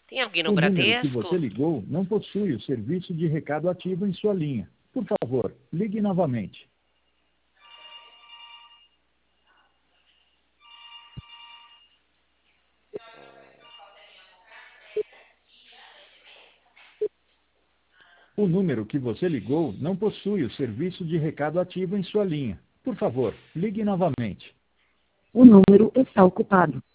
Tem alguém no O número que Bradesco? você ligou não possui o serviço de recado ativo em sua linha. Por favor, ligue novamente. O número que você ligou não possui o serviço de recado ativo em sua linha. Por favor, ligue novamente. O número está ocupado.